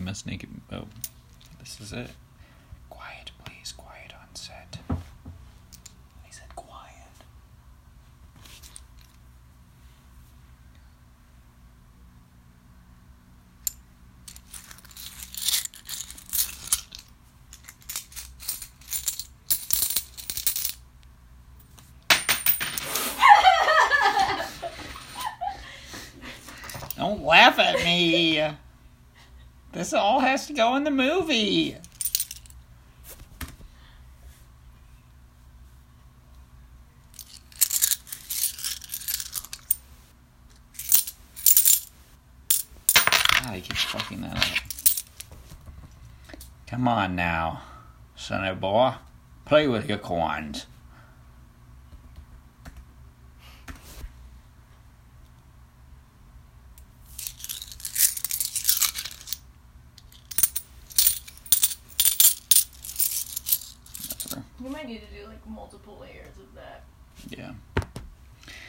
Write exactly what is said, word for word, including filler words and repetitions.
famous naked... Oh, this is it. Quiet, please. Quiet on set. I said quiet. Don't laugh at me. This all has to go in the movie. Ah, he keeps fucking that up. Come on now, sonny boy. Play with your coins. You might need to do like multiple layers of that. Yeah.